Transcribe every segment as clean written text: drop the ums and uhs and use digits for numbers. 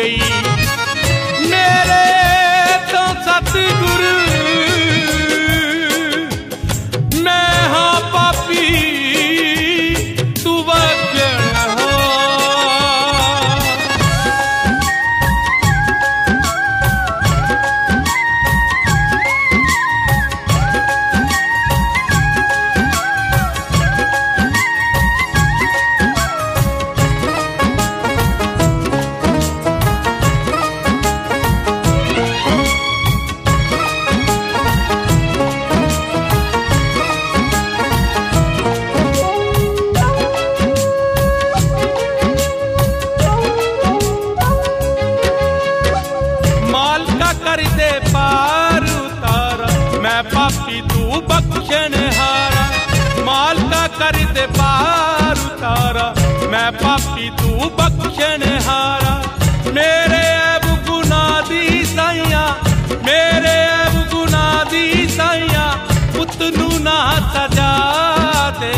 गई। मेरे तो सतगुरु मैं हाँ पापी तू वचन हो। कर दे पार उतारा मैं पापी तू बख्शण हारा। माल का कर दे पार उतारा मैं पापी तू बख्शण हारा। मेरे ऐब गुनाह दी साइया मेरे ऐब गुनाह दी साइया पुत नू ना सजा दे।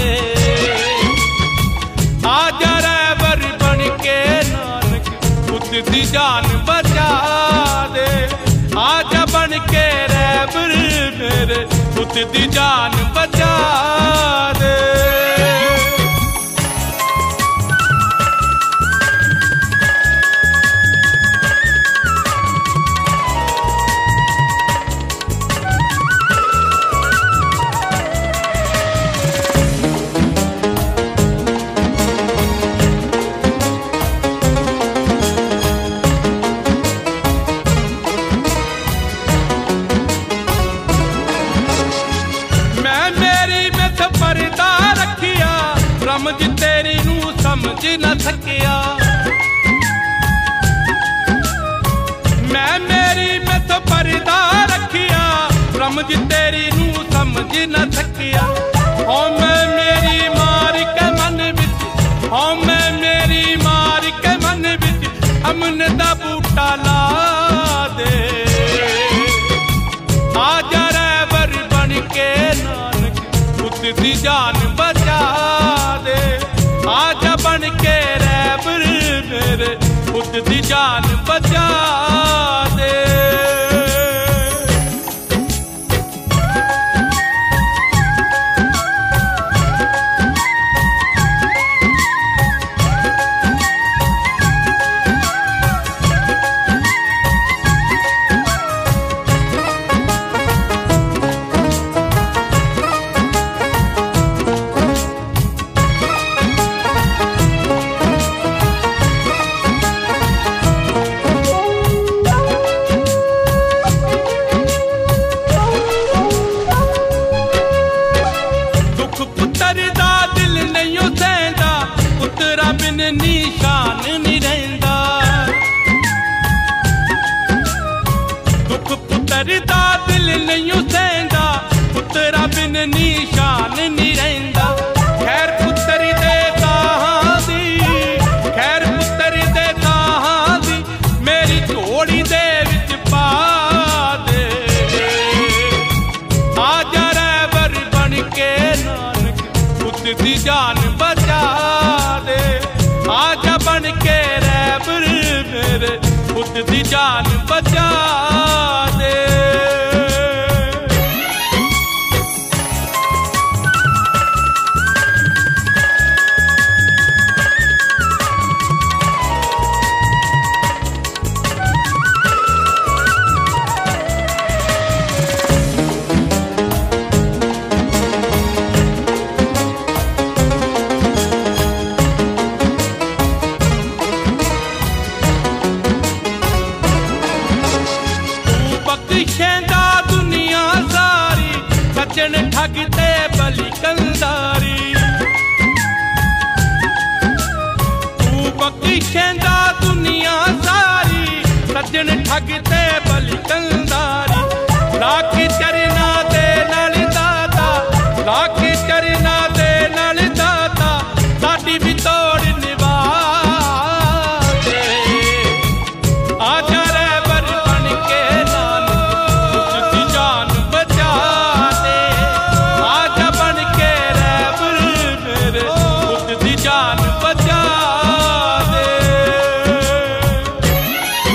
आजा रहबर बन के नानक पुत दी जान बचा दे। आजा बन के रहबर मेरे पुत दी जान बचा दे। समझ तेरी नू समझ न सकिया मैं मेरी में तो पर्दा रखिया। समझ तेरी नू समझ न सकिया हो मैं मेरी मार के मन विच हो मैं मेरी मार के मन विच अमन दा बूटा ला दे। आजा रहबर बन के नानक पुत दी जान बचा दे। आजा बन के रहबर मेरे पुत दी जान बचा दे। निशान नहीं रहंदा दुख पुत्र दा दिल नहीं सहंदा पुत्रा बिन निशान नहीं रहंदा। खैर पुत्र दे कहां दी खैर पुत्र दे कहां दी मेरी झोली दे विच पा दे। आजा रहबर बन के नानक पुत दी जान बचा दे। आजा बन के रहबर मेरे पुत दी जान बचा दे। ठगते बलि कंदारी तू बख्शेंदा दुनिया सारी सज्जन ठगते बलि कंदारी। लाख चरना दे नाल दाता लाख चरना दे नाल दाता साडी भी तोड़ निभा दे। आजा रहबर बन के नानक पुत दी जान बचा दे। आजा बन के रहबर मेरे पुत दी जान बचा दे।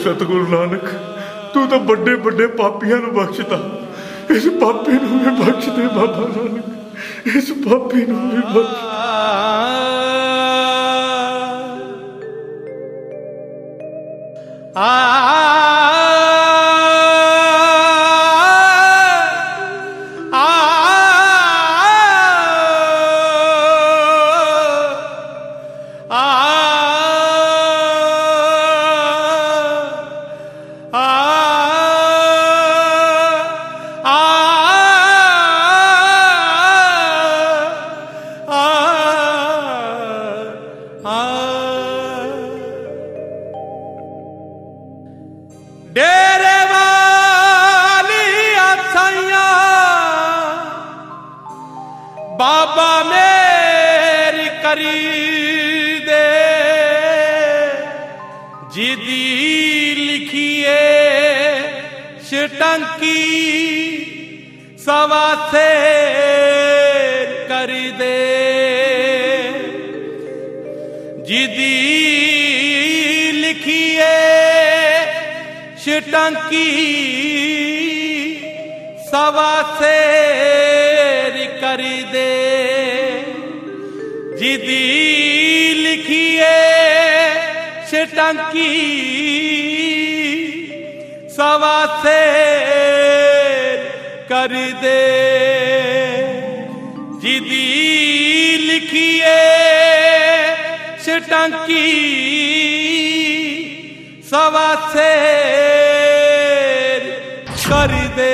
सतगुरु नानक तू तो बड़े बड़े पापियां नूं बख्शदा, इस पापी नूं भी बख्श दे बाबा नानक, इस पापी नूं भी बख्श। डेरे वाली साइयां बाबा मेरी करी दे, जिदी लिखिए शटंकी सवा से करी दे, जिदी लिखिए टंकी सवा से करी दे, जिदी लिखिए टंकी सवा से करी दे, जिदी लिखिए टंकी सवा से कर दे।